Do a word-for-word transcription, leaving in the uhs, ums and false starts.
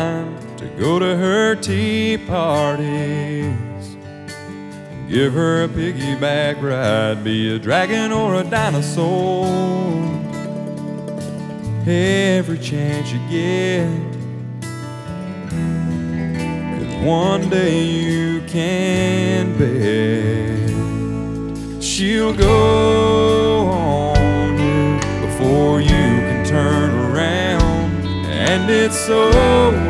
time to go to her tea parties. Give her a piggyback ride, be a dragon or a dinosaur. Every chance you get, 'cause one day you can bet she'll go on you before you can turn around. And it's so